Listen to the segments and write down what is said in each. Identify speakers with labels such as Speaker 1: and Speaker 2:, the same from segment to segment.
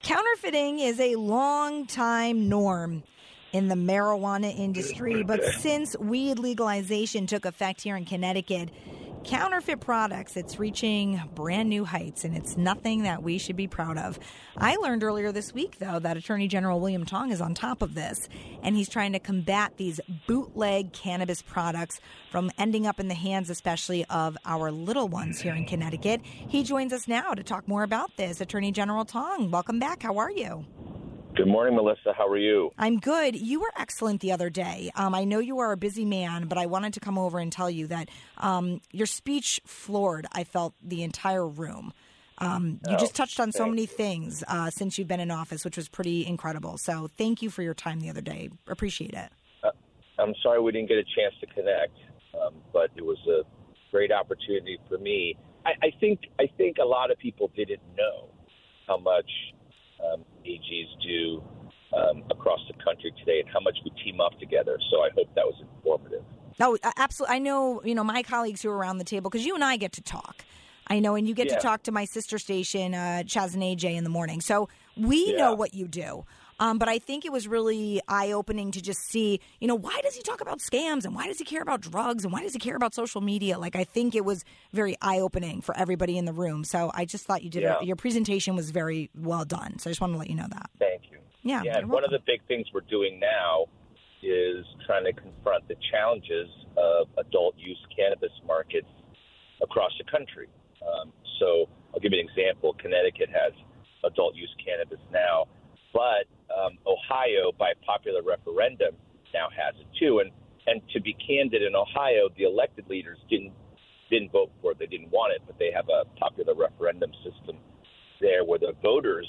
Speaker 1: Counterfeiting is a long-time norm in the marijuana industry, but since weed legalization took effect here in Connecticut, counterfeit products, it's reaching brand new heights, and it's nothing that we should be proud of. I learned earlier this week, though, that Attorney General William Tong is on top of this, and he's trying to combat these bootleg cannabis products from ending up in the hands, especially of our little ones here in Connecticut. He joins us now to talk more about this. Attorney General Tong, welcome back. How are you?
Speaker 2: Good morning, Melissa. How are you?
Speaker 1: I'm good. You were excellent the other day. I know you are a busy man, but I wanted to come over and tell you that your speech floored, I felt, the entire room. You just touched on so many things since you've been in office, which was pretty incredible. So thank you for your time the other day. Appreciate it.
Speaker 2: I'm sorry we didn't get a chance to connect, but it was a great opportunity for me. I think a lot of people didn't know how much AGs do across the country today and how much we team up together. So I hope that was informative.
Speaker 1: No, absolutely. I know, my colleagues who are around the table, because you and I get to talk. I know, and you get to talk to my sister station, Chaz and AJ, in the morning. So we know what you do. But I think it was really eye-opening to just see, why does he talk about scams and why does he care about drugs and why does he care about social media? I think it was very eye-opening for everybody in the room. So I just thought you did your presentation was very well done. So I just wanted to let you know that.
Speaker 2: Thank you.
Speaker 1: Yeah,
Speaker 2: and one of the big things we're doing now is trying to confront the challenges of adult use cannabis markets across the country. So I'll give you an example. Connecticut has adult use cannabis now, but Ohio, by popular referendum, now has it too. And to be candid, in Ohio, the elected leaders didn't vote for it. They didn't want it, but they have a popular referendum system there where the voters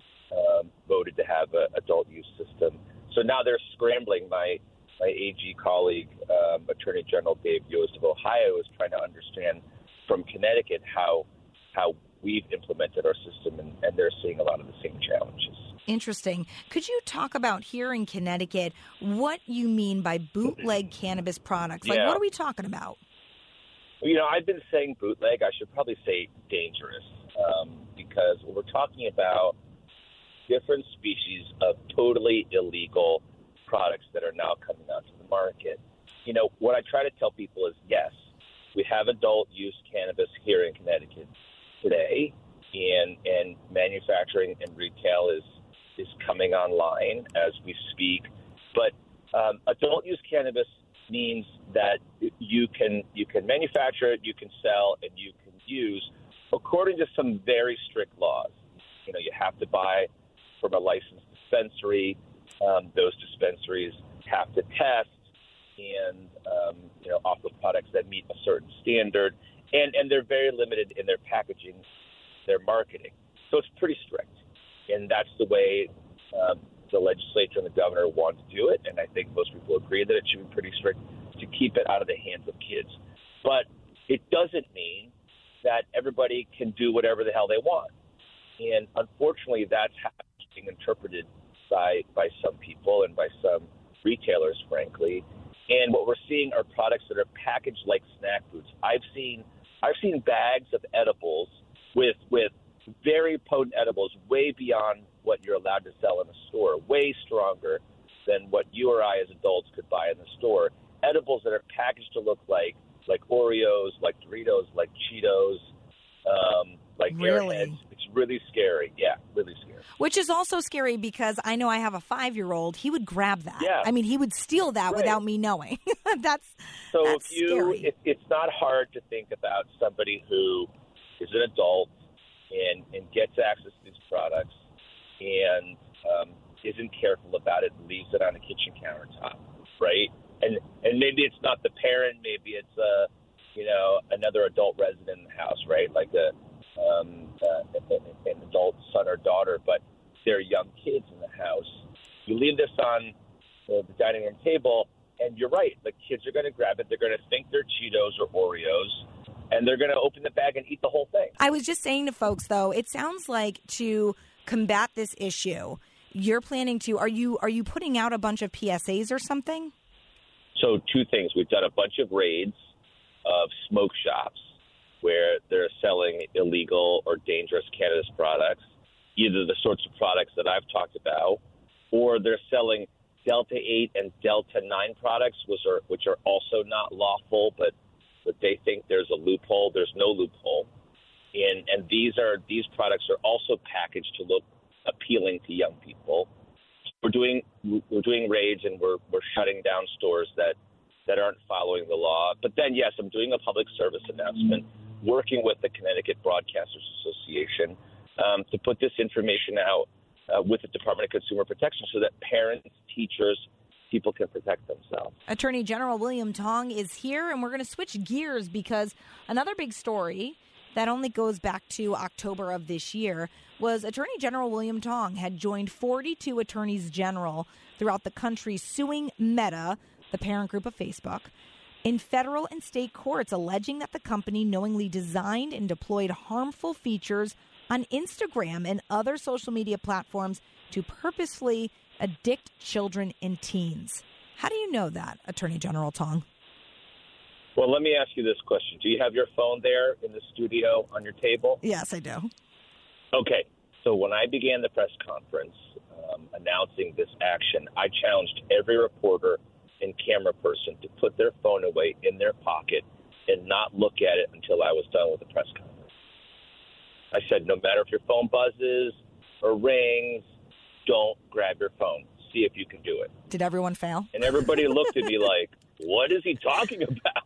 Speaker 2: voted to have an adult use system. So now they're scrambling. My AG colleague, Attorney General Dave Yost of Ohio, is trying to understand from Connecticut how we've implemented our system, and they're seeing a lot of the same challenges.
Speaker 1: Interesting. Could you talk about here in Connecticut what you mean by bootleg cannabis products? What are we talking about?
Speaker 2: I've been saying bootleg. I should probably say dangerous because we're talking about different species of totally illegal products that are now coming out to the market. What I try to tell people is, yes, we have adult use cannabis here in Connecticut today, and manufacturing and retail is coming online as we speak. But adult use cannabis means that you can manufacture it, you can sell, and you can use according to some very strict laws. You have to buy from a licensed dispensary. Those dispensaries have to test and offer products that meet a certain standard, and they're very limited in their packaging, their marketing. So it's pretty strict. And that's the way the legislature and the governor want to do it. And I think most people agree that it should be pretty strict to keep it out of the hands of kids. But it doesn't mean that everybody can do whatever the hell they want. And unfortunately, that's how it's being interpreted by some people and by some retailers, frankly. And what we're seeing are products that are packaged like snack foods. I've seen bags of edibles with very potent edibles way beyond what you're allowed to sell in a store, way stronger than what you or I as adults could buy in the store. Edibles that are packaged to look like Oreos, like Doritos, like Cheetos, like Airheads. It's really scary. Yeah, really scary.
Speaker 1: Which is also scary because I know I have a 5-year-old. He would grab that.
Speaker 2: Yeah.
Speaker 1: I mean, he would steal that without me knowing. That's scary.
Speaker 2: It's not hard to think about somebody who is an adult and gets access to these products and isn't careful about it and leaves it on the kitchen countertop, right? And maybe it's not the parent, maybe it's another adult resident in the house, right? Like an adult son or daughter, but they're young kids in the house. You leave this on the dining room table, and you're right. The kids are going to grab it. They're going to think they're Cheetos or Oreos, and they're going to open the bag and eat the whole thing.
Speaker 1: I was just saying to folks, though, it sounds like to combat this issue, you're planning to, are you putting out a bunch of PSAs or something?
Speaker 2: So 2 things. We've done a bunch of raids of smoke shops where they're selling illegal or dangerous cannabis products. either the sorts of products that I've talked about, or they're selling Delta 8 and Delta 9 products, which are also not lawful, but they think there's a loophole. There's no loophole. And these products are also packaged to look appealing to young people. We're doing raids, and we're shutting down stores that aren't following the law. But then, yes, I'm doing a public service announcement, working with the Connecticut Broadcasters Association to put this information out with the Department of Consumer Protection so that parents, teachers, people can protect themselves.
Speaker 1: Attorney General William Tong is here, and we're going to switch gears because another big story that only goes back to October of this year was Attorney General William Tong had joined 42 attorneys general throughout the country suing Meta, the parent group of Facebook, in federal and state courts, alleging that the company knowingly designed and deployed harmful features on Instagram and other social media platforms to purposefully addict children and teens. How do you know that, Attorney General Tong?
Speaker 2: Well, let me ask you this question. Do you have your phone there in the studio on your table?
Speaker 1: Yes, I do.
Speaker 2: Okay. So when I began the press conference announcing this action, I challenged every reporter and camera person to put their phone away in their pocket and not look at it until I was done with the press conference. I said, no matter if your phone buzzes or rings, don't grab your phone. See if you can do it.
Speaker 1: Did everyone fail?
Speaker 2: And everybody looked at me like, what is he talking about?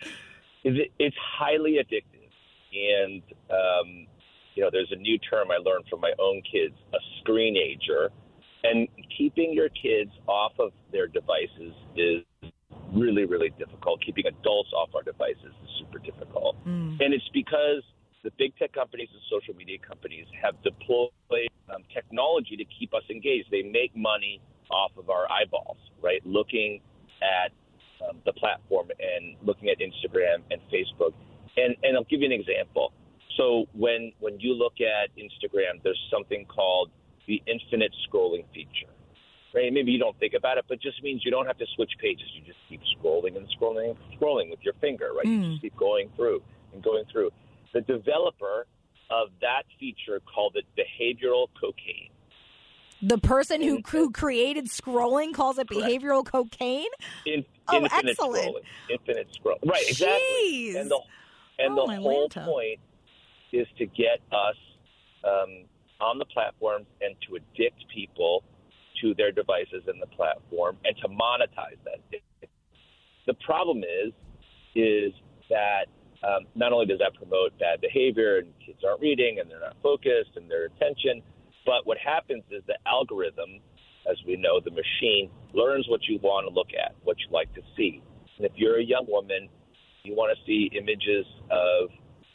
Speaker 2: It's highly addictive. And, there's a new term I learned from my own kids, a screenager. And keeping your kids off of their devices is really, really difficult. Keeping adults off our devices is super difficult. And it's because the big tech companies and social media companies have deployed technology to keep us engaged. They make money off of our eyeballs, right? Looking at the platform and looking at Instagram and Facebook. And I'll give you an example. So when you look at Instagram, there's something called the infinite scrolling feature, right? Maybe you don't think about it, but it just means you don't have to switch pages. You just keep scrolling and scrolling and scrolling with your finger, right? You just keep going through and going through. The developer of that feature called it behavioral cocaine.
Speaker 1: The person who created scrolling calls it behavioral cocaine?
Speaker 2: Infinite
Speaker 1: excellent.
Speaker 2: Scrolling. Infinite scrolling. Right, exactly.
Speaker 1: Jeez.
Speaker 2: And the whole point is to get us on the platforms and to addict people to their devices and the platform and to monetize that. The problem is that not only does that promote bad behavior and kids aren't reading and they're not focused and their attention, but what happens is the algorithm, as we know, the machine learns what you want to look at, what you like to see. And if you're a young woman, you want to see images of,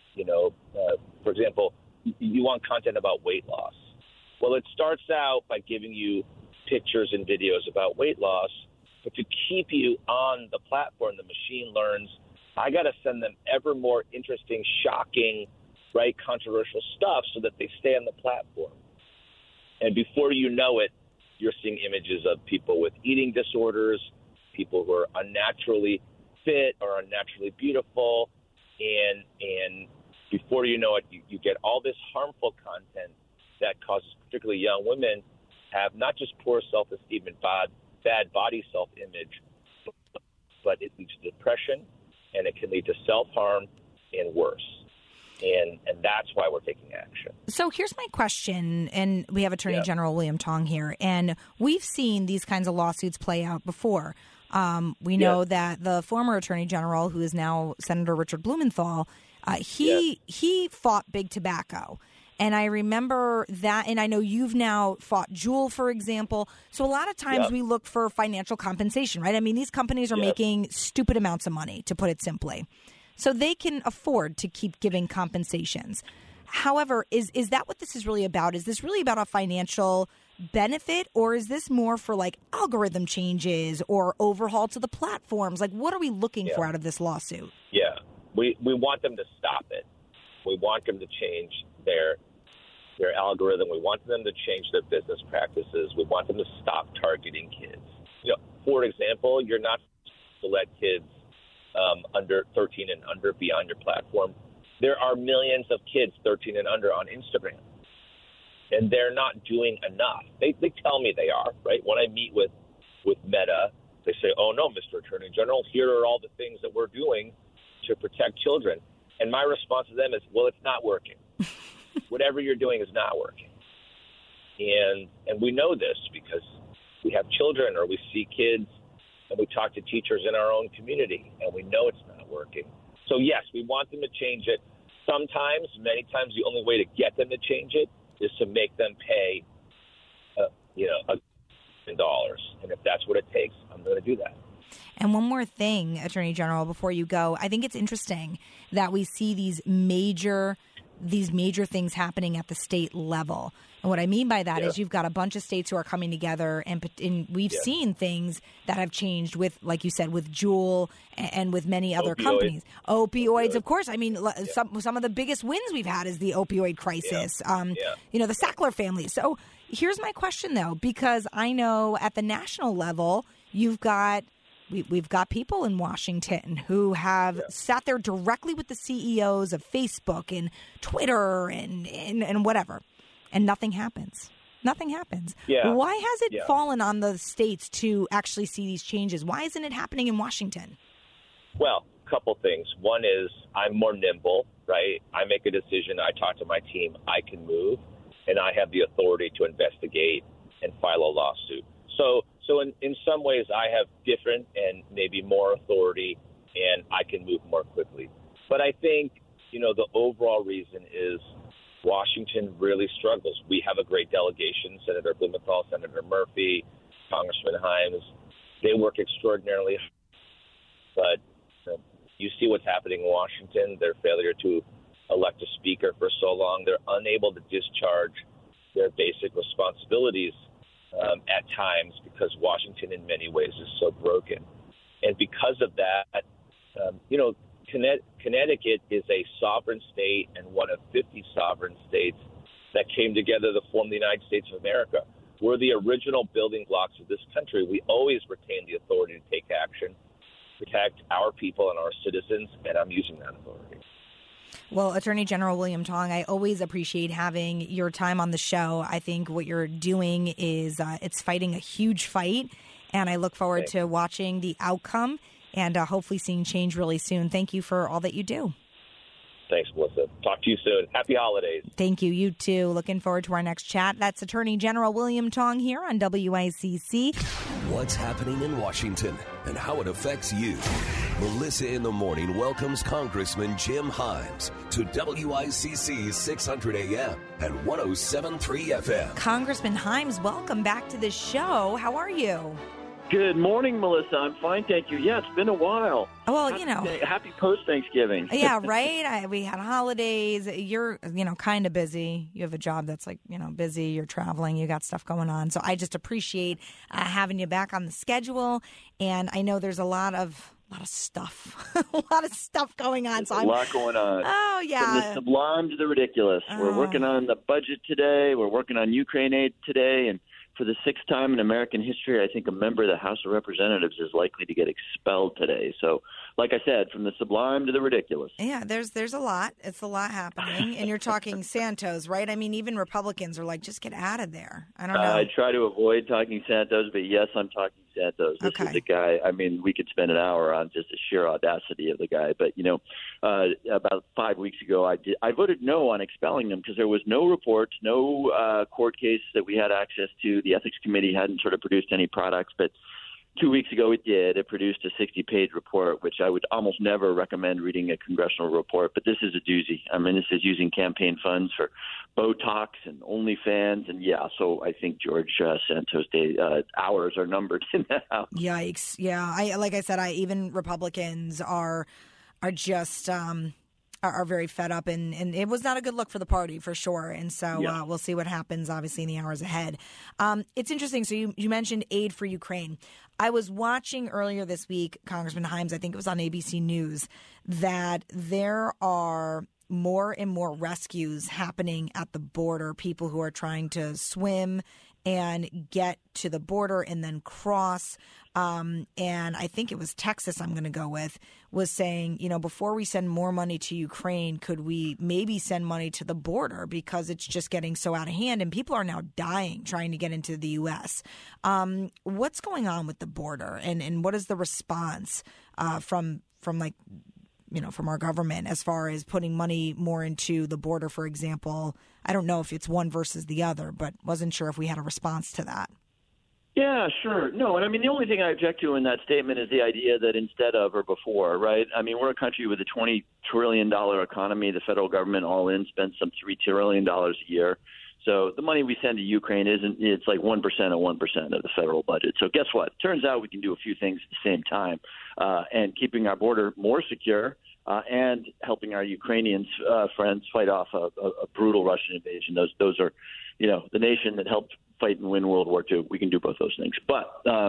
Speaker 2: for example, you want content about weight loss. Well, it starts out by giving you pictures and videos about weight loss, but to keep you on the platform, the machine learns, I got to send them ever more interesting, shocking, right, controversial stuff so that they stay on the platform. And before you know it, you're seeing images of people with eating disorders, people who are unnaturally fit or unnaturally beautiful, and before you know it, you get all this harmful content that causes particularly young women have not just poor self-esteem and bad body self-image, but it leads to depression, and it can lead to self-harm and worse. And that's why we're taking action.
Speaker 1: So here's my question, and we have Attorney General William Tong here, and we've seen these kinds of lawsuits play out before. We know that the former Attorney General, who is now Senator Richard Blumenthal, he fought big tobacco. And I remember that, and I know you've now fought Juul, for example. So a lot of times we look for financial compensation, right? I mean, these companies are making stupid amounts of money, to put it simply. So they can afford to keep giving compensations. However, is that what this is really about? Is this really about a financial benefit, or is this more for like algorithm changes or overhaul to the platforms? Like, what are we looking for out of this lawsuit?
Speaker 2: Yeah, we want them to stop it. We want them to change their algorithm. We want them to change their business practices. We want them to stop targeting kids. For example, you're not supposed to let kids under 13 and under be on your platform. There are millions of kids 13 and under on Instagram. and they're not doing enough. They tell me they are, right? When I meet with Meta, they say, oh, no, Mr. Attorney General, here are all the things that we're doing to protect children. And my response to them is, well, it's not working. Whatever you're doing is not working. And we know this because we have children or we see kids and we talk to teachers in our own community, and we know it's not working. So, yes, we want them to change it. Sometimes, many times, the only way to get them to change it is to make them pay, $1 million. And if that's what it takes, I'm going to do that.
Speaker 1: And one more thing, Attorney General, before you go, I think it's interesting that we see these major things happening at the state level. And what I mean by that is you've got a bunch of states who are coming together, and we've seen things that have changed with, like you said, with Juul and with many other companies. Opioids, of course. I mean, some of the biggest wins we've had is the opioid crisis, the Sackler family. So here's my question, though, because I know at the national level, we've got people in Washington who have sat there directly with the CEOs of Facebook and Twitter and whatever, and nothing happens. Nothing happens.
Speaker 2: Yeah.
Speaker 1: Why has it fallen on the states to actually see these changes? Why isn't it happening in Washington?
Speaker 2: Well, a couple things. One is I'm more nimble, right? I make a decision. I talk to my team. I can move, and I have the authority to investigate and file a lawsuit. So in some ways, I have different and maybe more authority, and I can move more quickly. But I think, the overall reason is Washington really struggles. We have a great delegation, Senator Blumenthal, Senator Murphy, Congressman Himes. They work extraordinarily hard. But you see what's happening in Washington, their failure to elect a speaker for so long. They're unable to discharge their basic responsibilities at times because Washington in many ways is so broken. And because of that, Connecticut is a sovereign state and one of 50 sovereign states that came together to form the United States of America. We're the original building blocks of this country. We always retain the authority to take action, protect our people and our citizens, and I'm using that authority.
Speaker 1: Well, Attorney General William Tong, I always appreciate having your time on the show. I think what you're doing is it's fighting a huge fight, and I look forward to watching the outcome and hopefully seeing change really soon. Thank you for all that you do.
Speaker 2: Thanks, Melissa. Talk to you soon. Happy holidays.
Speaker 1: Thank you. You too. Looking forward to our next chat. That's Attorney General William Tong here on WICC.
Speaker 3: What's happening in Washington and how it affects you. Melissa in the Morning welcomes Congressman Jim Himes to WICC 600 AM and 107.3 FM.
Speaker 1: Congressman Himes, welcome back to the show. How are you?
Speaker 4: Good morning, Melissa. I'm fine, thank you. Yeah, it's been a while.
Speaker 1: Well,
Speaker 4: happy post-Thanksgiving.
Speaker 1: Yeah, right? We had holidays. You're, kind of busy. You have a job that's busy. You're traveling. You got stuff going on. So I just appreciate having you back on the schedule. And I know there's a lot of stuff, a lot of stuff going on.
Speaker 4: So a lot going on.
Speaker 1: Oh, yeah.
Speaker 4: From the sublime to the ridiculous. We're working on the budget today. We're working on Ukraine aid today. And for the sixth time in American history, I think a member of the House of Representatives is likely to get expelled today. So, like I said, from the sublime to the ridiculous.
Speaker 1: Yeah, there's a lot. It's a lot happening. And you're talking Santos, right? I mean, even Republicans are like, just get out of there. I don't know.
Speaker 4: I try to avoid talking Santos, but yes, I'm talking Santos. This is the guy. I mean, we could spend an hour on just the sheer audacity of the guy. But, about 5 weeks ago, I voted no on expelling him because there was no reports, no court case that we had access to. The Ethics Committee hadn't sort of produced any products, but 2 weeks ago it did. It produced a 60-page report, which I would almost never recommend reading a congressional report, but this is a doozy. I mean, this is using campaign funds for Botox and OnlyFans, and so I think George Santos' hours are numbered in that house.
Speaker 1: Yikes. Yeah, like I said, even Republicans are just are very fed up, and it was not a good look for the party, for sure. And so we'll see what happens, obviously, in the hours ahead. It's interesting. So you mentioned aid for Ukraine. I was watching earlier this week, Congressman Himes, I think it was on ABC News, that there are more and more rescues happening at the border, people who are trying to swim and get to the border and then cross. And I think it was Texas, I'm going to go with, was saying, before we send more money to Ukraine, could we maybe send money to the border because it's just getting so out of hand and people are now dying trying to get into the U.S. What's going on with the border and what is the response from our government as far as putting money more into the border, for example? I don't know if it's one versus the other, but wasn't sure if we had a response to that.
Speaker 4: Yeah, sure. No, and I mean, the only thing I object to in that statement is the idea that instead of or before, right? I mean, we're a country with a $20 trillion economy. The federal government all in spends some $3 trillion a year. So the money we send to Ukraine it's like 1% of 1% of the federal budget. So guess what? Turns out we can do a few things at the same time, and keeping our border more secure and helping our Ukrainians friends fight off a brutal Russian invasion. Those are, the nation that helped fight and win World War II. We can do both those things. But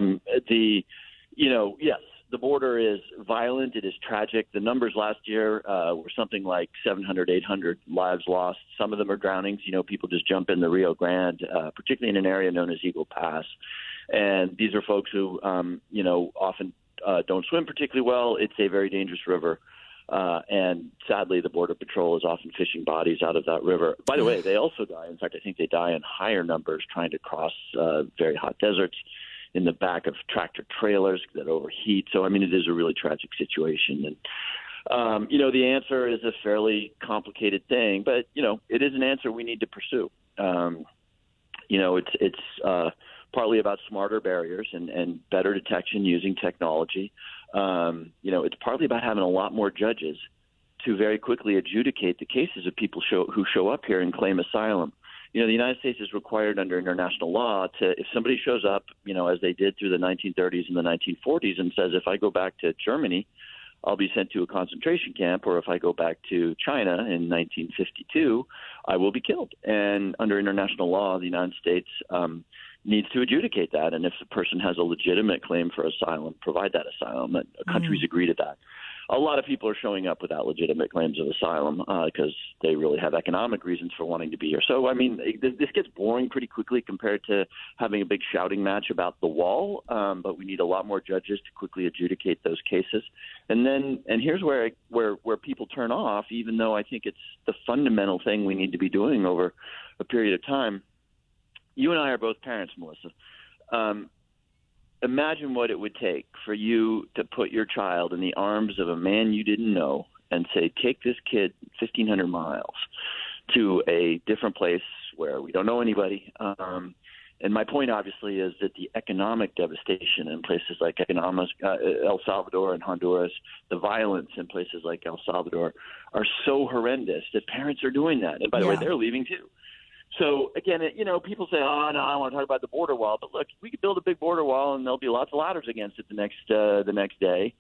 Speaker 4: yes, the border is violent. It is tragic. The numbers last year were something like 700, 800 lives lost. Some of them are drownings. People just jump in the Rio Grande, particularly in an area known as Eagle Pass. And these are folks who, often don't swim particularly well. It's a very dangerous river. And sadly, the Border Patrol is often fishing bodies out of that river. By the way, they also die. In fact, I think they die in higher numbers trying to cross very hot deserts in the back of tractor trailers that overheat. So, I mean, it is a really tragic situation. And, the answer is a fairly complicated thing, but, it is an answer we need to pursue. It's partly about smarter barriers and better detection using technology. It's partly about having a lot more judges to very quickly adjudicate the cases of people who show up here and claim asylum. The United States is required under international law to, if somebody shows up, as they did through the 1930s and the 1940s and says, if I go back to Germany, I'll be sent to a concentration camp, or if I go back to China in 1952, I will be killed. And under international law, the United States needs to adjudicate that. And if the person has a legitimate claim for asylum, provide that asylum. Countries agree to that. A lot of people are showing up without legitimate claims of asylum because they really have economic reasons for wanting to be here. So, I mean, this gets boring pretty quickly compared to having a big shouting match about the wall. But we need a lot more judges to quickly adjudicate those cases. And here's where people turn off, even though I think it's the fundamental thing we need to be doing over a period of time. You and I are both parents, Melissa. Imagine what it would take for you to put your child in the arms of a man you didn't know and say, take this kid 1,500 miles to a different place where we don't know anybody. And my point, obviously, is that the economic devastation in places like El Salvador and Honduras, the violence in places like El Salvador are so horrendous that parents are doing that. And by the way, they're leaving too. So, again, people say, oh, no, I want to talk about the border wall. But, look, we could build a big border wall, and there'll be lots of ladders against it the next day.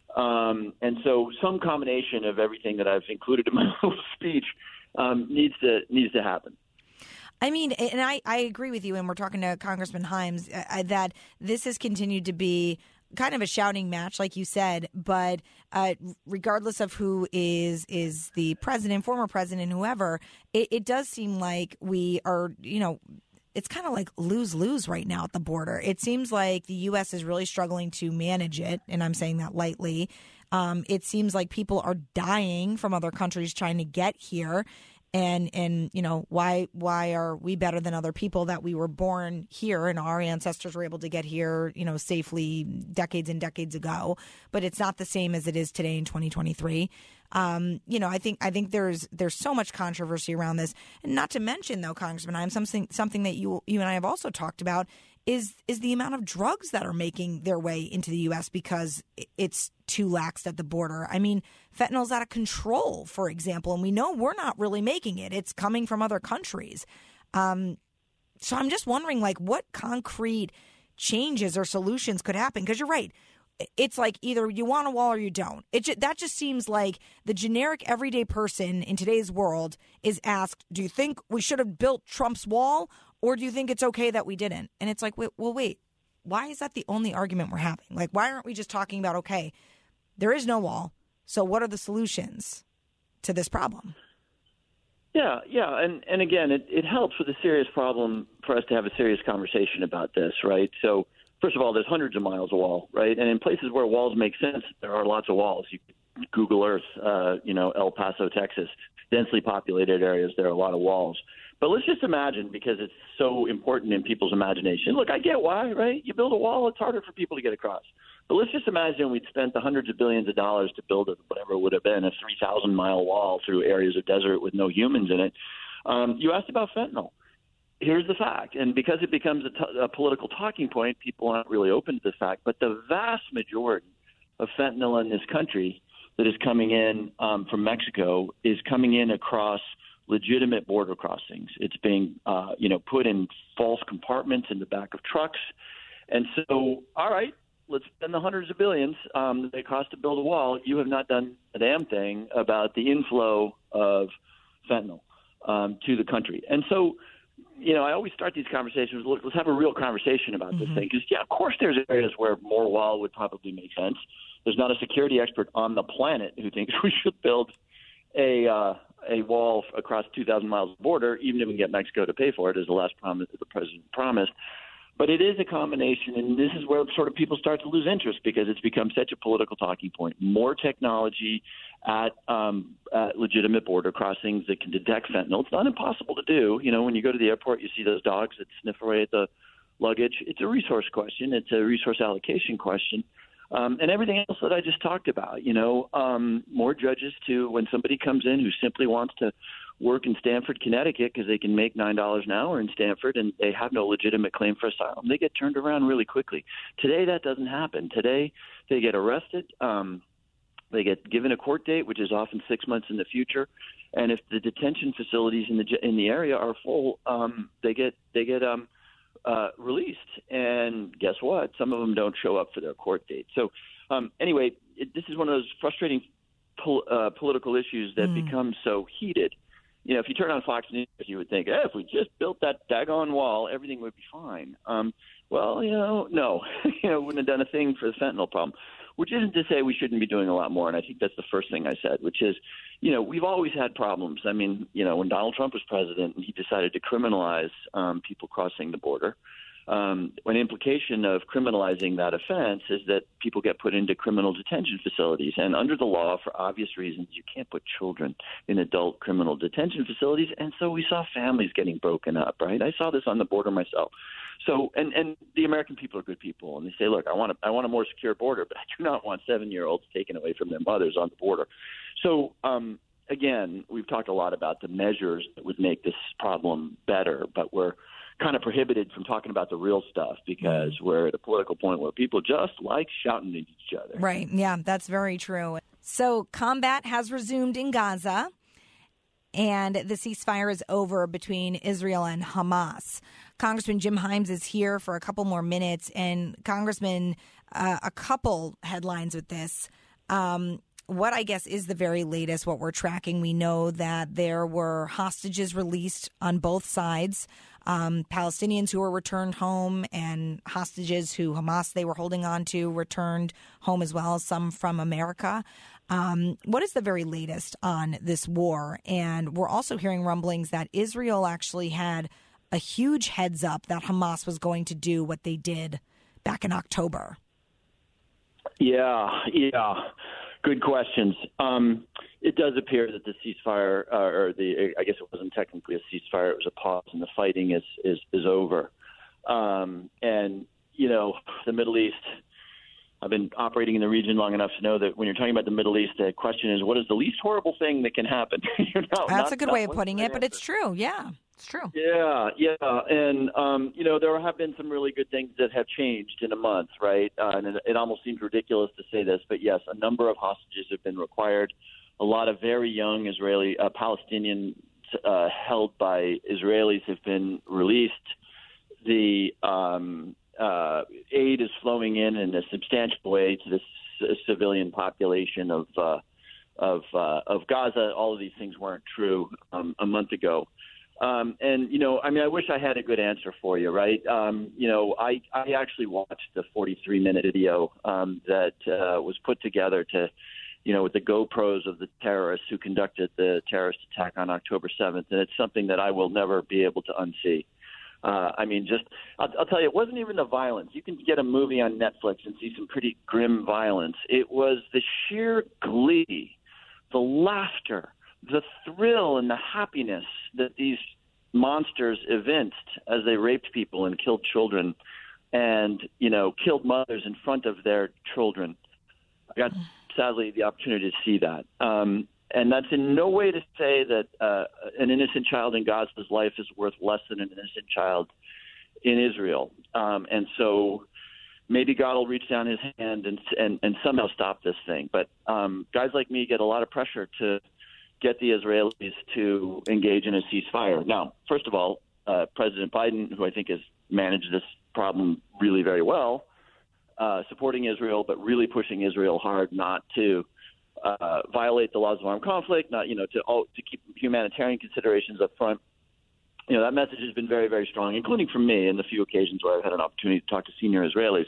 Speaker 4: And so some combination of everything that I've included in my little speech needs to happen.
Speaker 1: I mean, and I agree with you, and we're talking to Congressman Himes, that this has continued to be kind of a shouting match, like you said, but regardless of who is the president, former president, whoever, it does seem like we are, it's kind of like lose-lose right now at the border. It seems like the U.S. is really struggling to manage it, and I'm saying that lightly. It seems like people are dying from other countries trying to get here. And why are we better than other people that we were born here and our ancestors were able to get here, safely decades and decades ago? But it's not the same as it is today in 2023. I think there's so much controversy around this. And not to mention, though, Congressman, I'm something that you and I have also talked about is the amount of drugs that are making their way into the U.S. because it's too lax at the border. I mean, fentanyl's out of control, for example, and we know we're not really making it. It's coming from other countries. So I'm just wondering, what concrete changes or solutions could happen? Because you're right. It's like either you want a wall or you don't. That just seems like the generic everyday person in today's world is asked, do you think we should have built Trump's wall? Or do you think it's okay that we didn't? And it's like, wait, why is that the only argument we're having? Why aren't we just talking about, okay, there is no wall, so what are the solutions to this problem?
Speaker 4: Yeah, and again, it helps with a serious problem for us to have a serious conversation about this, right? So, first of all, there's hundreds of miles of wall, right? And in places where walls make sense, there are lots of walls. You Google Earth, El Paso, Texas, densely populated areas, there are a lot of walls. But let's just imagine, because it's so important in people's imagination. Look, I get why, right? You build a wall, it's harder for people to get across. But let's just imagine we'd spent the hundreds of billions of dollars to build whatever it would have been, a 3,000-mile wall through areas of desert with no humans in it. You asked about fentanyl. Here's the fact, and because it becomes a political talking point, people aren't really open to the fact, but the vast majority of fentanyl in this country that is coming in from Mexico is coming in across legitimate border crossings. It's being, put in false compartments in the back of trucks. And so, all right, let's spend the hundreds of billions that it costs to build a wall. You have not done a damn thing about the inflow of fentanyl to the country. And so, I always start these conversations with, look, let's have a real conversation about this thing. Because, of course there's areas where more wall would probably make sense. There's not a security expert on the planet who thinks we should build a wall across 2,000 miles of border, even if we get Mexico to pay for it, as the last promise that the president promised. But it is a combination, and this is where sort of people start to lose interest because it's become such a political talking point. More technology at legitimate border crossings that can detect fentanyl. It's not impossible to do. When you go to the airport, you see those dogs that sniff away at the luggage. It's a resource question. It's a resource allocation question. And everything else that I just talked about, more judges to when somebody comes in who simply wants to work in Stamford, Connecticut, because they can make $9 an hour in Stamford and they have no legitimate claim for asylum. They get turned around really quickly. Today, that doesn't happen. Today, they get arrested. They get given a court date, which is often 6 months in the future. And if the detention facilities in the area are full, they get released. And guess what? Some of them don't show up for their court date. So anyway, this is one of those frustrating political issues that become so heated. If you turn on Fox News, you would think, if we just built that daggone wall, everything would be fine. No, wouldn't have done a thing for the fentanyl problem, which isn't to say we shouldn't be doing a lot more. And I think that's the first thing I said, which is, we've always had problems. I mean, when Donald Trump was president, he decided to criminalize people crossing the border. An implication of criminalizing that offense is that people get put into criminal detention facilities. And under the law, for obvious reasons, you can't put children in adult criminal detention facilities. And so we saw families getting broken up, right? I saw this on the border myself. So, and the American people are good people. And they say, look, I want a more secure border, but I do not want 7-year-olds taken away from their mothers on the border. So, again, we've talked a lot about the measures that would make this problem better, but we're kind of prohibited from talking about the real stuff because we're at a political point where people just like shouting at each other.
Speaker 1: Right. Yeah, that's very true. So combat has resumed in Gaza, and the ceasefire is over between Israel and Hamas. Congressman Jim Himes is here for a couple more minutes. And Congressman, a couple headlines with this. What I guess is the very latest, what we're tracking, we know that there were hostages released on both sides, Palestinians who were returned home and hostages who Hamas they were holding on to returned home as well, some from America. What is the very latest on this war? And we're also hearing rumblings that Israel actually had a huge heads up that Hamas was going to do what they did back in October.
Speaker 4: Yeah. Good questions. It does appear that the ceasefire, I guess it wasn't technically a ceasefire, it was a pause, and the fighting is over. And the Middle East. I've been operating in the region long enough to know that when you're talking about the Middle East, the question is, what is the least horrible thing that can happen?
Speaker 1: That's a good way of putting it, but it's true. Yeah, it's true.
Speaker 4: Yeah. And, there have been some really good things that have changed in a month, right? And it almost seems ridiculous to say this, but yes, a number of hostages have been required. A lot of very young Palestinians held by Israelis have been released. The aid is flowing in a substantial way to the civilian population of Gaza. All of these things weren't true a month ago. I wish I had a good answer for you, right? I actually watched the 43-minute video that was put together to with the GoPros of the terrorists who conducted the terrorist attack on October 7th. And it's something that I will never be able to unsee. I'll tell you, it wasn't even the violence. You can get a movie on Netflix and see some pretty grim violence. It was the sheer glee, the laughter, the thrill, and the happiness that these monsters evinced as they raped people and killed children and, killed mothers in front of their children. I got, sadly, the opportunity to see that. And that's in no way to say that an innocent child in Gaza's life is worth less than an innocent child in Israel. And so maybe God will reach down his hand and somehow stop this thing. But guys like me get a lot of pressure to get the Israelis to engage in a ceasefire. Now, first of all, President Biden, who I think has managed this problem really very well, supporting Israel, but really pushing Israel hard not to violate the laws of armed conflict, not to keep humanitarian considerations up front. That message has been very, very strong, including from me in the few occasions where I've had an opportunity to talk to senior Israelis.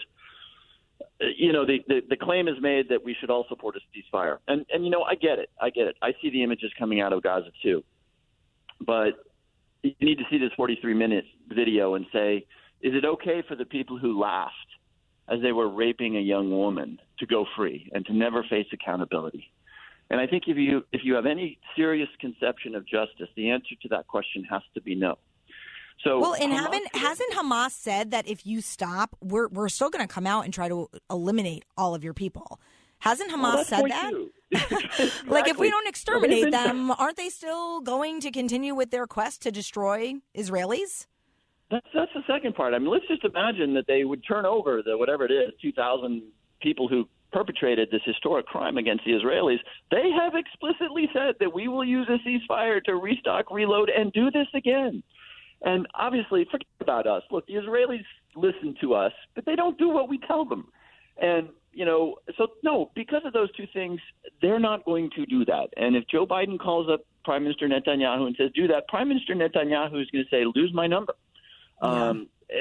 Speaker 4: The claim is made that we should all support a ceasefire, and I get it. I see the images coming out of Gaza too, but you need to see this 43-minute video and say, is it okay for the people who laughed as they were raping a young woman to go free and to never face accountability? And I think if you have any serious conception of justice, the answer to that question has to be no. So,
Speaker 1: well, and hasn't Hamas said that if you stop, we're still going to come out and try to eliminate all of your people? Hasn't Hamas said that?
Speaker 4: Exactly.
Speaker 1: Like, if we don't exterminate them, aren't they still going to continue with their quest to destroy Israelis?
Speaker 4: That's the second part. I mean, let's just imagine that they would turn over the whatever it is, 2,000 people who perpetrated this historic crime against the Israelis. They have explicitly said that we will use a ceasefire to restock, reload, and do this again. And obviously, forget about us. Look, the Israelis listen to us, but they don't do what we tell them. And, so no, because of those two things, they're not going to do that. And if Joe Biden calls up Prime Minister Netanyahu and says, do that, Prime Minister Netanyahu is going to say, lose my number. Yeah.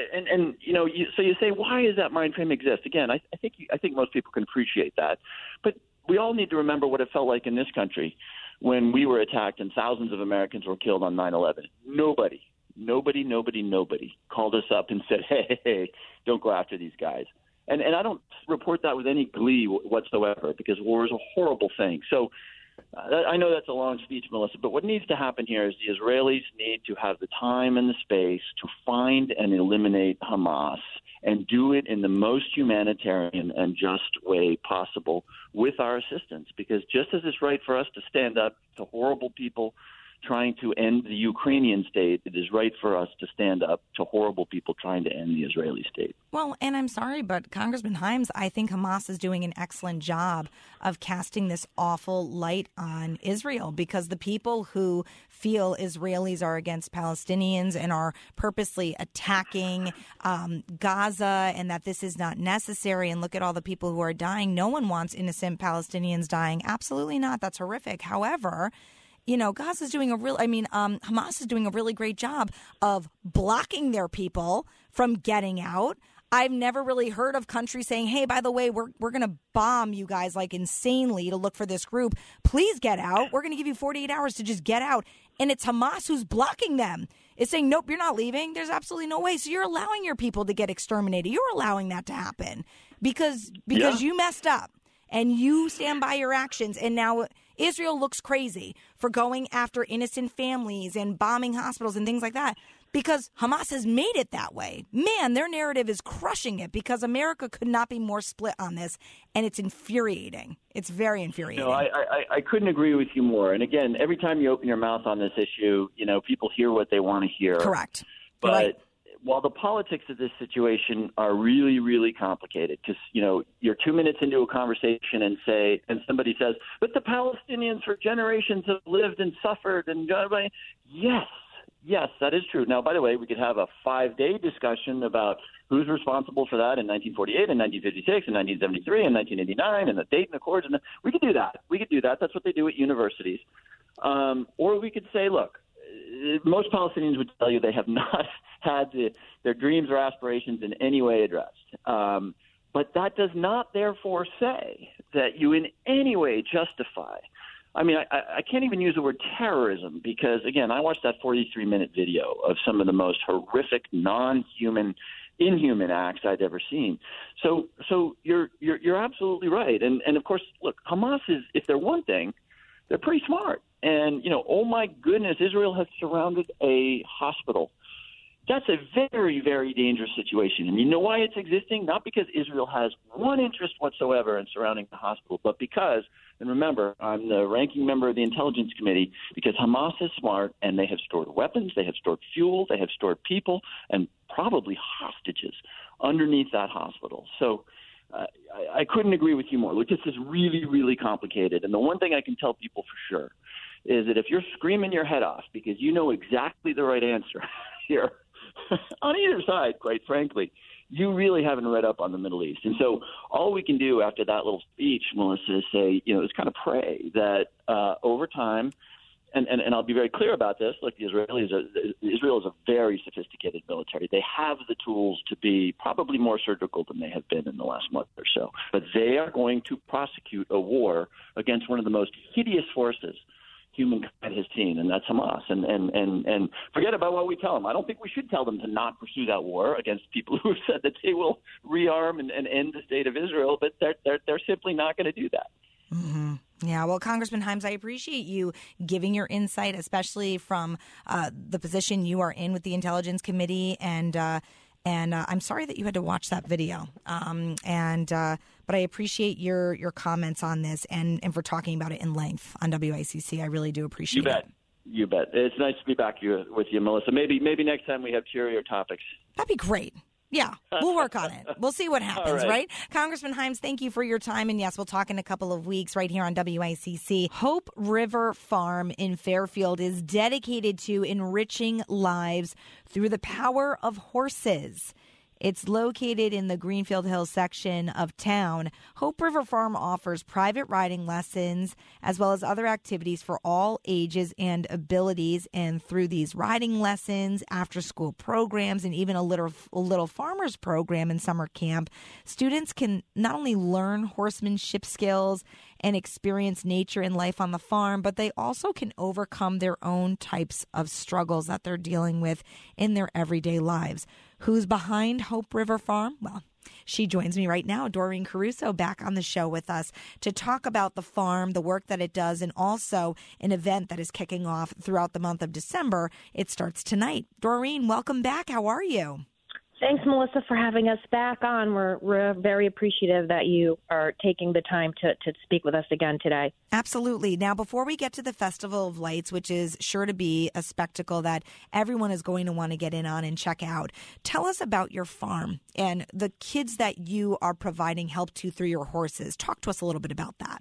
Speaker 4: So you say, why does that mind frame exist? Again, I think most people can appreciate that. But we all need to remember what it felt like in this country when we were attacked and thousands of Americans were killed on 9/11. Nobody called us up and said, hey, don't go after these guys. And I don't report that with any glee whatsoever, because war is a horrible thing. So I know that's a long speech, Melissa, but what needs to happen here is the Israelis need to have the time and the space to find and eliminate Hamas and do it in the most humanitarian and just way possible with our assistance. Because just as it's right for us to stand up to horrible people trying to end the Ukrainian state, it is right for us to stand up to horrible people trying to end the Israeli state.
Speaker 1: Well, and I'm sorry, but Congressman Himes, I think Hamas is doing an excellent job of casting this awful light on Israel, because the people who feel Israelis are against Palestinians and are purposely attacking Gaza and that this is not necessary, and look at all the people who are dying. No one wants innocent Palestinians dying. Absolutely not. That's horrific. However, Hamas is doing a really great job of blocking their people from getting out. I've never really heard of countries saying, hey, by the way, we're going to bomb you guys like insanely to look for this group. Please get out. We're going to give you 48 hours to just get out. And it's Hamas who's blocking them. It's saying, nope, you're not leaving. There's absolutely no way. So you're allowing your people to get exterminated. You're allowing that to happen because you messed up and you stand by your actions. And now Israel looks crazy for going after innocent families and bombing hospitals and things like that because Hamas has made it that way. Man, their narrative is crushing it because America could not be more split on this, and it's infuriating. It's very infuriating.
Speaker 4: I couldn't agree with you more. And again, every time you open your mouth on this issue, people hear what they want to hear.
Speaker 1: Correct.
Speaker 4: But
Speaker 1: right.
Speaker 4: While the politics of this situation are really, really complicated, because, you're 2 minutes into a conversation and somebody says, but the Palestinians for generations have lived and suffered. And yes, that is true. Now, by the way, we could have a 5-day discussion about who's responsible for that in 1948 and 1956 and 1973 and 1989 and the Dayton Accords. And we could do that. That's what they do at universities. Or we could say, look, most Palestinians would tell you they have not had their dreams or aspirations in any way addressed. But that does not therefore say that you in any way justify. I mean, I can't even use the word terrorism because, again, I watched that 43-minute video of some of the most horrific, non-human, inhuman acts I'd ever seen. So you're absolutely right. And of course, look, Hamas is, if they're one thing, they're pretty smart. And, oh my goodness, Israel has surrounded a hospital. That's a very, very dangerous situation. And you know why it's existing? Not because Israel has one interest whatsoever in surrounding the hospital, but because, and remember, I'm the ranking member of the Intelligence Committee, because Hamas is smart and they have stored weapons, they have stored fuel, they have stored people, and probably hostages underneath that hospital. So I couldn't agree with you more. Look, this is really, really complicated. And the one thing I can tell people for sure is that if you're screaming your head off because you know exactly the right answer here, on either side, quite frankly, you really haven't read up on the Middle East. And so all we can do after that little speech, Melissa, is say, is kind of pray that over time, and I'll be very clear about this, look, Israel is a very sophisticated military. They have the tools to be probably more surgical than they have been in the last month or so. But they are going to prosecute a war against one of the most hideous forces humankind has seen, and that's Hamas. And forget about what we tell them. I don't think we should tell them to not pursue that war against people who have said that they will rearm and end the state of Israel, but they're simply not going to do that.
Speaker 1: Mm-hmm. Yeah, well, Congressman Hymes, I appreciate you giving your insight, especially from the position you are in with the Intelligence Committee, and I'm sorry that you had to watch that video. But I appreciate your comments on this and for talking about it in length on WICC. I really do appreciate it.
Speaker 4: You bet. It's nice to be back with you, Melissa. Maybe next time we have cheerier topics.
Speaker 1: That'd be great. Yeah, we'll work on it. We'll see what happens, right? Congressman Hymes, thank you for your time. And yes, we'll talk in a couple of weeks right here on WICC. Hope River Farm in Fairfield is dedicated to enriching lives through the power of horses. It's located in the Greenfield Hills section of town. Hope River Farm offers private riding lessons as well as other activities for all ages and abilities. And through these riding lessons, after-school programs, and even a little farmers program in summer camp, students can not only learn horsemanship skills and experience nature and life on the farm, but they also can overcome their own types of struggles that they're dealing with in their everyday lives. Who's behind Hope River Farm? Well, she joins me right now, Doreen Caruso, back on the show with us to talk about the farm, the work that it does, and also an event that is kicking off throughout the month of December. It starts tonight. Doreen, welcome back. How are you?
Speaker 5: Thanks, Melissa, for having us back on. We're very appreciative that you are taking the time to speak with us again today.
Speaker 1: Absolutely. Now, before we get to the Festival of Lights, which is sure to be a spectacle that everyone is going to want to get in on and check out, tell us about your farm and the kids that you are providing help to through your horses. Talk to us a little bit about that.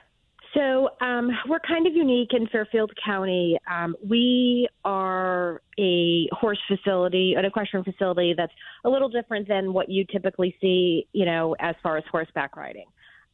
Speaker 5: So we're kind of unique in Fairfield County. We are a horse facility, an equestrian facility that's a little different than what you typically see, as far as horseback riding.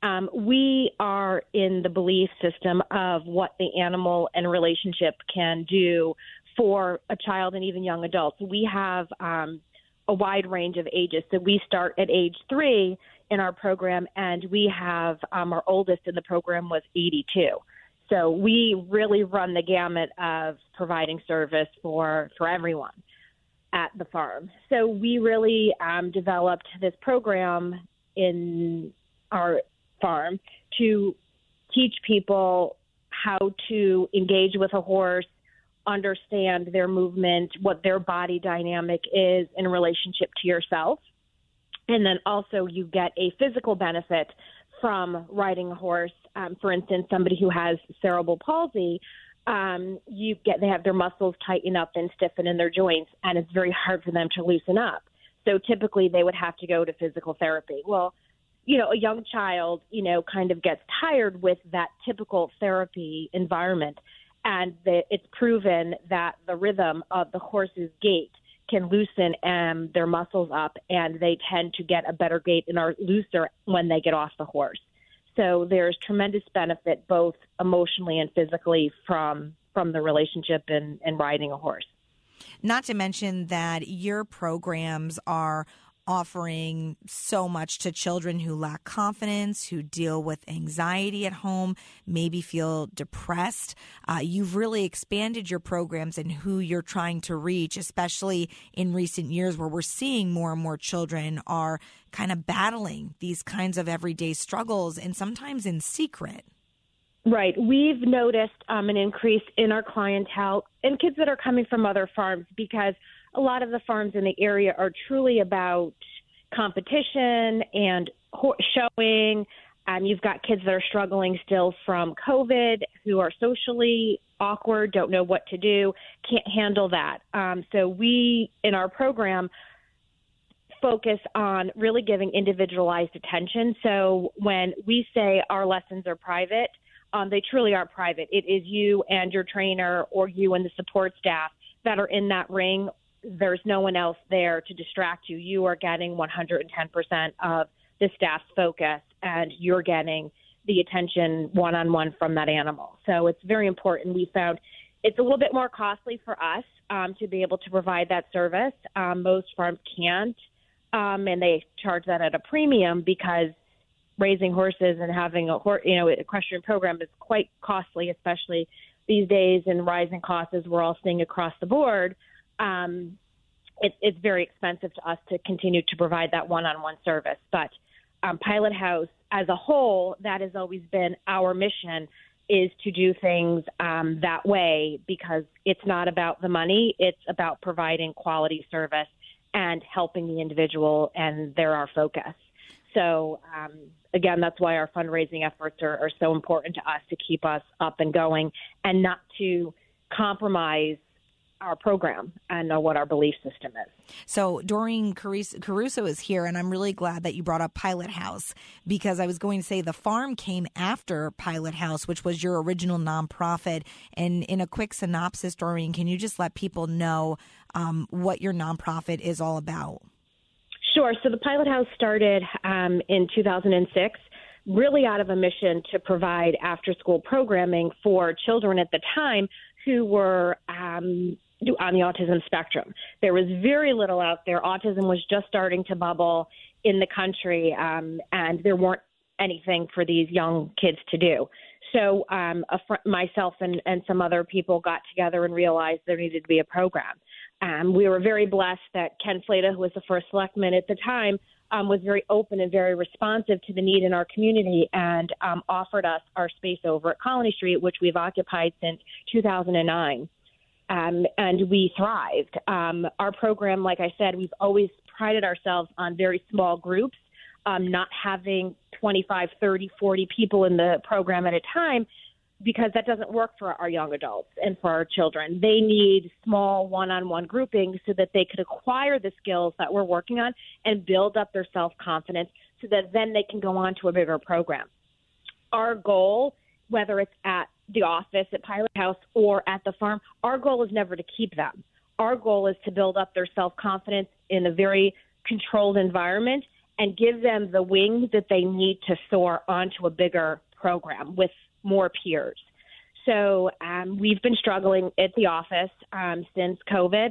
Speaker 5: We are in the belief system of what the animal and relationship can do for a child and even young adults. We have a wide range of ages. So we start at age 3 in our program, and we have our oldest in the program was 82. So we really run the gamut of providing service for everyone at the farm. So we really developed this program in our farm to teach people how to engage with a horse, understand their movement, what their body dynamic is in relationship to yourself. And then also you get a physical benefit from riding a horse. For instance, somebody who has cerebral palsy, they have their muscles tighten up and stiffen in their joints, and it's very hard for them to loosen up. So typically they would have to go to physical therapy. Well, a young child, kind of gets tired with that typical therapy environment. And it's proven that the rhythm of the horse's gait can loosen their muscles up, and they tend to get a better gait and are looser when they get off the horse. So there's tremendous benefit both emotionally and physically from the relationship and riding a horse.
Speaker 1: Not to mention that your programs are offering so much to children who lack confidence, who deal with anxiety at home, maybe feel depressed. You've really expanded your programs and who you're trying to reach, especially in recent years where we're seeing more and more children are kind of battling these kinds of everyday struggles and sometimes in secret.
Speaker 5: Right. We've noticed an increase in our clientele and kids that are coming from other farms because a lot of the farms in the area are truly about competition and showing. You've got kids that are struggling still from COVID, who are socially awkward, don't know what to do, can't handle that. So we, in our program, focus on really giving individualized attention. So when we say our lessons are private, they truly are private. It is you and your trainer or you and the support staff that are in that ring. There's no one else there to distract you. You are getting 110% of the staff's focus, and you're getting the attention one-on-one from that animal. So it's very important. We found it's a little bit more costly for us to be able to provide that service. Most farms can't, and they charge that at a premium because raising horses and having equestrian program is quite costly, especially these days in rising costs as we're all seeing across the board. It's very expensive to us to continue to provide that one-on-one service. But Pilot House as a whole, that has always been our mission, is to do things that way because it's not about the money. It's about providing quality service and helping the individual, and they're our focus. So, again, that's why our fundraising efforts are so important to us, to keep us up and going and not to compromise our program and what our belief system is.
Speaker 1: So Doreen Caruso is here, and I'm really glad that you brought up Pilot House because I was going to say the farm came after Pilot House, which was your original nonprofit. And in a quick synopsis, Doreen, can you just let people know what your nonprofit is all about?
Speaker 5: Sure. So the Pilot House started in 2006, really out of a mission to provide after-school programming for children at the time who were on the autism spectrum. There was very little out there. Autism was just starting to bubble in the country, and there weren't anything for these young kids to do. So myself and some other people got together and realized there needed to be a program. We were very blessed that Ken Flata, who was the first selectman at the time, was very open and very responsive to the need in our community and offered us our space over at Colony Street, which we've occupied since 2009. And we thrived. Our program, like I said, we've always prided ourselves on very small groups, not having 25, 30, 40 people in the program at a time, because that doesn't work for our young adults and for our children. They need small one-on-one groupings so that they could acquire the skills that we're working on and build up their self-confidence so that then they can go on to a bigger program. Our goal, whether it's at the office at Pilot House or at the farm, our goal is never to keep them. Our goal is to build up their self-confidence in a very controlled environment and give them the wings that they need to soar onto a bigger program with more peers. So we've been struggling at the office since COVID.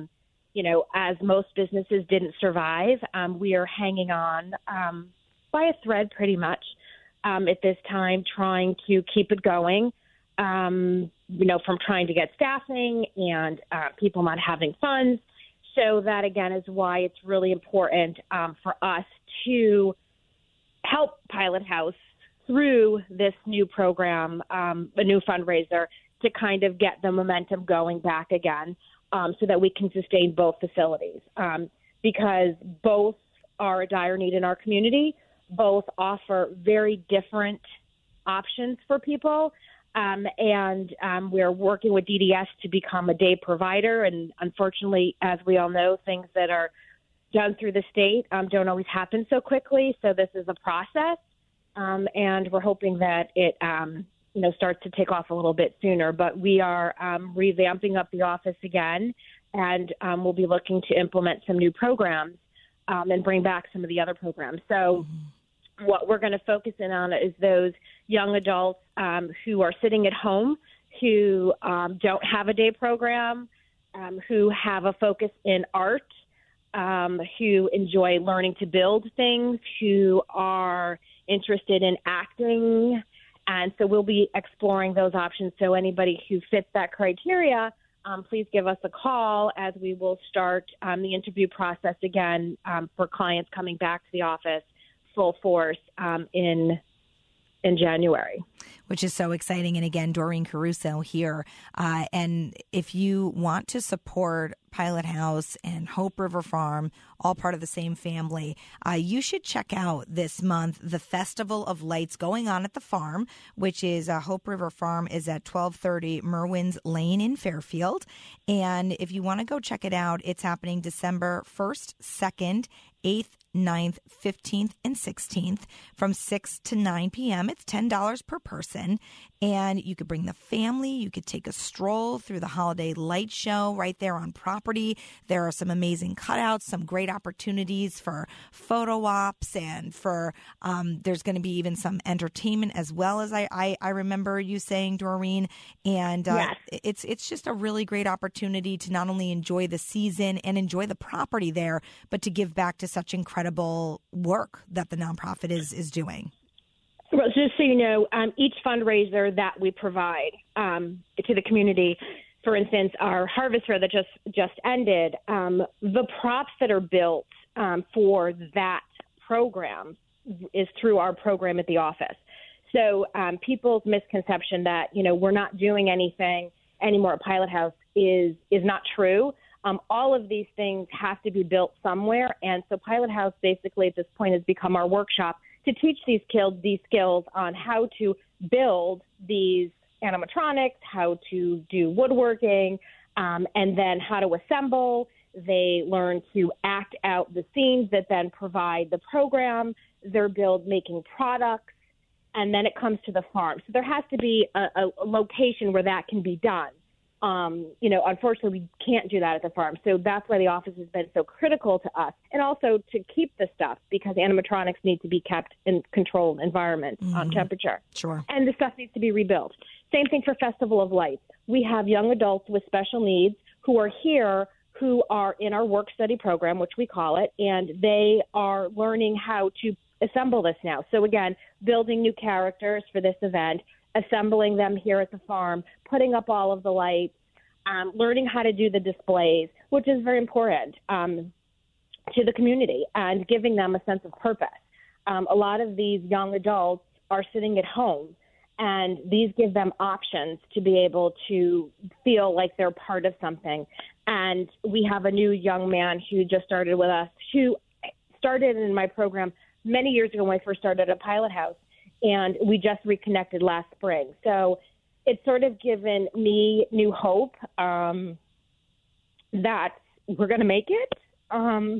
Speaker 5: As most businesses didn't survive, we are hanging on by a thread pretty much at this time, trying to keep it going, from trying to get staffing and people not having funds. So that, again, is why it's really important for us to help Pilot House through this new program, a new fundraiser, to kind of get the momentum going back again so that we can sustain both facilities because both are a dire need in our community. Both offer very different options for people. And we're working with DDS to become a day provider. And unfortunately, as we all know, things that are done through the state don't always happen so quickly. So this is a process. And we're hoping that it, starts to take off a little bit sooner. But we are revamping up the office again, and we'll be looking to implement some new programs and bring back some of the other programs. So what we're going to focus in on is those young adults who are sitting at home, who don't have a day program, who have a focus in art, who enjoy learning to build things, who are interested in acting. And so we'll be exploring those options. So anybody who fits that criteria, please give us a call as we will start the interview process again for clients coming back to the office full force in January.
Speaker 1: Which is so exciting. And again, Doreen Caruso here. And if you want to support Pilot House and Hope River Farm, all part of the same family, you should check out this month the Festival of Lights going on at the farm, which is Hope River Farm is at 1230 Merwins Lane in Fairfield. And if you want to go check it out, it's happening December 1st, 2nd, 8th, 9th, 15th, and 16th from 6 to 9 p.m. It's $10 per person. And you could bring the family. You could take a stroll through the holiday light show right there on property. There are some amazing cutouts, some great opportunities for photo ops, and for there's going to be even some entertainment as well, as I remember you saying, Doreen. And
Speaker 5: yes.
Speaker 1: It's just a really great opportunity to not only enjoy the season and enjoy the property there, but to give back to such incredible work that the nonprofit is doing.
Speaker 5: Well, just so you know, each fundraiser that we provide to the community, for instance, our harvest fair that just ended, the props that are built for that program is through our program at the office. So people's misconception that, we're not doing anything anymore at Pilot House is not true. All of these things have to be built somewhere. And so Pilot House basically at this point has become our workshop to teach these skills on how to build these animatronics, how to do woodworking, and then how to assemble. They learn to act out the scenes that then provide the program. They're making products, and then it comes to the farm. So there has to be a location where that can be done. Unfortunately, we can't do that at the farm. So that's why the office has been so critical to us, and also to keep the stuff, because animatronics need to be kept in controlled environments on temperature.
Speaker 1: Sure.
Speaker 5: And the stuff needs to be rebuilt. Same thing for Festival of Lights. We have young adults with special needs who are here, who are in our work study program, which we call it, and they are learning how to assemble this now. So again, building new characters for this event, assembling them here at the farm, putting up all of the lights, learning how to do the displays, which is very important to the community, and giving them a sense of purpose. A lot of these young adults are sitting at home, and these give them options to be able to feel like they're part of something. And we have a new young man who just started with us, who started in my program many years ago when I first started at Pilot House. And we just reconnected last spring. So it's sort of given me new hope that we're going to make it, and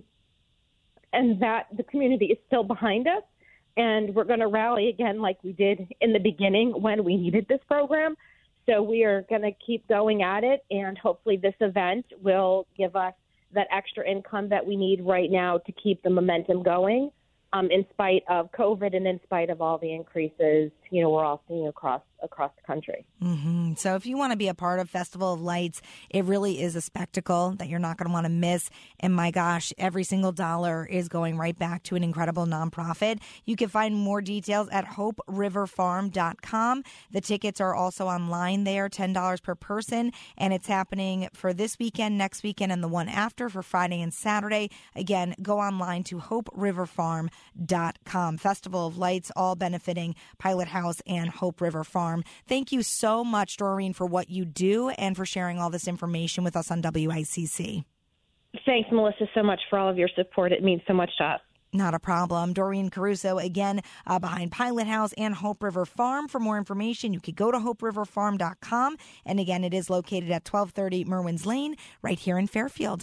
Speaker 5: that the community is still behind us, and we're going to rally again like we did in the beginning when we needed this program. So we are going to keep going at it, and hopefully this event will give us that extra income that we need right now to keep the momentum going. In spite of COVID and in spite of all the increases, we're all seeing across the country.
Speaker 1: Mm-hmm. So if you want to be a part of Festival of Lights, it really is a spectacle that you're not going to want to miss. And my gosh, every single dollar is going right back to an incredible nonprofit. You can find more details at HopeRiverFarm.com. The tickets are also online there, $10 per person. And it's happening for this weekend, next weekend, and the one after for Friday and Saturday. Again, go online to HopeRiverFarm.com. Festival of Lights, all benefiting Pilot House and Hope River Farm. Thank you so much, Doreen, for what you do and for sharing all this information with us on WICC.
Speaker 5: Thanks, Melissa, so much for all of your support. It means so much to us.
Speaker 1: Not a problem. Doreen Caruso, again, behind Pilot House and Hope River Farm. For more information, you could go to HopeRiverFarm.com. And again, it is located at 1230 Merwins Lane right here in Fairfield.